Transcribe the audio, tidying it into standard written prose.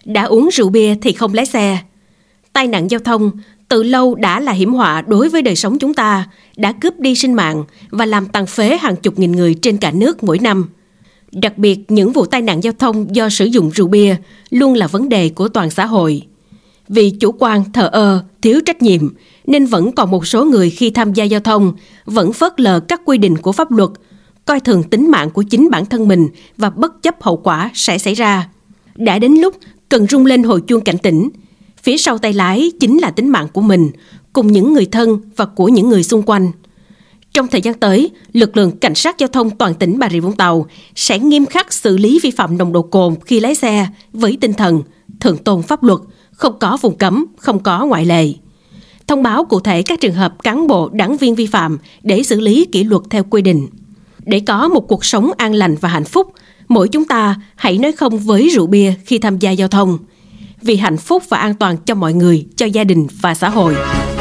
Đã uống rượu bia thì không lái xe. Tai nạn giao thông từ lâu đã là hiểm họa đối với đời sống chúng ta, đã cướp đi sinh mạng và làm tàn phế hàng chục nghìn người trên cả nước mỗi năm. Đặc biệt, những vụ tai nạn giao thông do sử dụng rượu bia luôn là vấn đề của toàn xã hội. Vì chủ quan, thờ ơ, thiếu trách nhiệm, nên vẫn còn một số người khi tham gia giao thông vẫn phớt lờ các quy định của pháp luật, coi thường tính mạng của chính bản thân mình và bất chấp hậu quả sẽ xảy ra. Đã đến lúc cần rung lên hồi chuông cảnh tỉnh. Phía sau tay lái chính là tính mạng của mình, cùng những người thân và của những người xung quanh. Trong thời gian tới, lực lượng cảnh sát giao thông toàn tỉnh Bà Rịa Vũng Tàu sẽ nghiêm khắc xử lý vi phạm nồng độ cồn khi lái xe với tinh thần thượng tôn pháp luật, không có vùng cấm, không có ngoại lệ. Thông báo cụ thể các trường hợp cán bộ, đảng viên vi phạm để xử lý kỷ luật theo quy định. Để có một cuộc sống an lành và hạnh phúc, mỗi chúng ta hãy nói không với rượu bia khi tham gia giao thông. Vì hạnh phúc và an toàn cho mọi người, cho gia đình và xã hội.